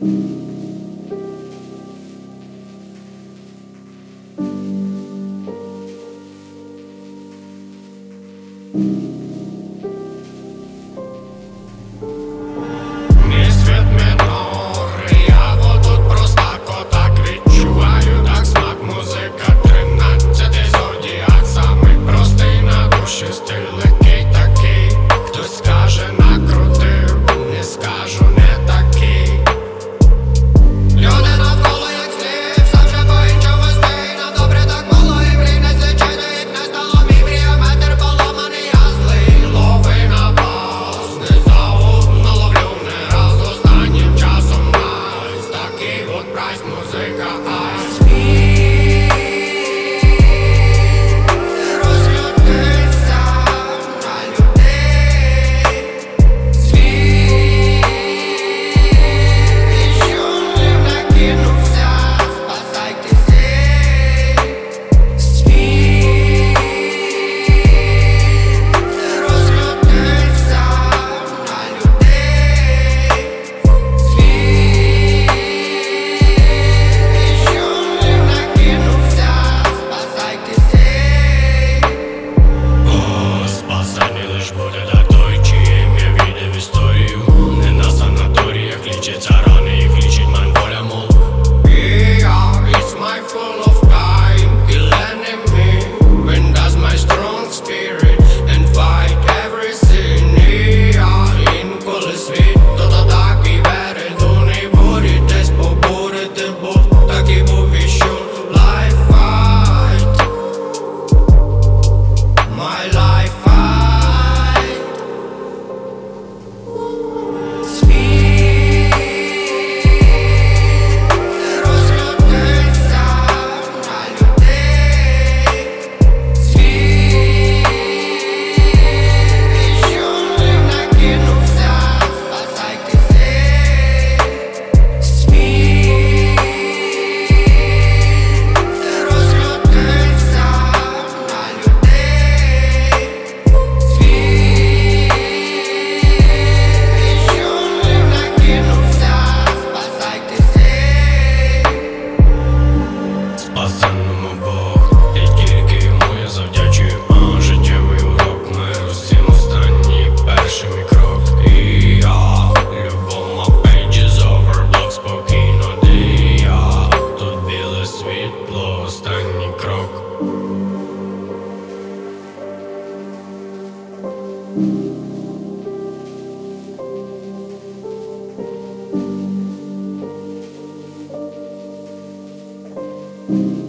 Мій світ мінор, я тут просто так відчуваю, так смак музика 13-й зодіак, самий простий на душі, стиль легкий такий. Хтось скаже накрутив, не скажу не такий. Люди навколо як слів, сам же по-іншому стій. На добре так було і мрій не злічити, як не стало мій мрія, метр поломаний, я злий. Лови на пауз, не заумно ловлю не раз, останнім часом найс. Такий от прайс, музика айс. Розлютився на людей. Світ із джунглів накинувся, спасайтеся. Світ розлютився на людей. Світ із джунглів накинувся, спасайтеся. О, спасання лиш буде для той, чиє ім'я війде в історію. Не на санаторіях лічаться рани, їх лічить манголя мол. Yeah, it's my full of time, kill enemy. When does my strong spirit and fight everything. Yeah, інколи світ, то так і передуний бурі, десь побурити був, так і був віщун. Life fight, my life fight. Світ розлютився на людей. Світ із джунглів накинувся, спасайтеся. Світ розлютився на людей. Світ із джунглів накинувся, спасайтеся. Спасенному Бог, і тільки йому я завдячую. Життєвий урок, миру всім останній перший мій крок. І я, любов, my page is over, блок спокійно дія. Тут біле світло, останній крок. Thank